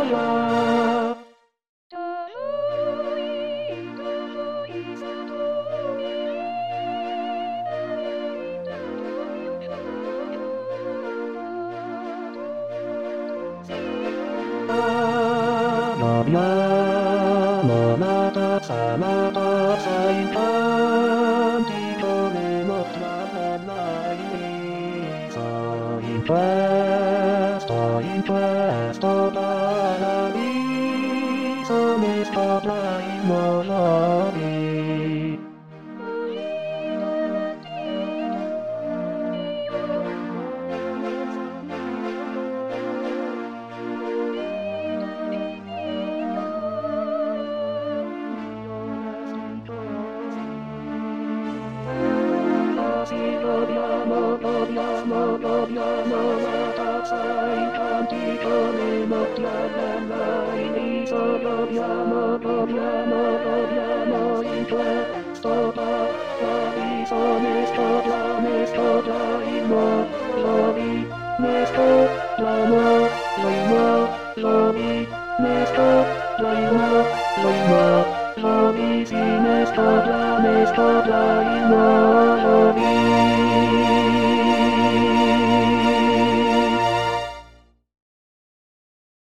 Sama sa intan di kami impuesto para mí, son estos la inmolabi. Dobbiamo la tazza in tanti come mettiamo l'iniso, dobbiamo in questo paradiso, mesto la imo, lobi, mesto lobi, mesto lobi, si mesto la imo, lobi.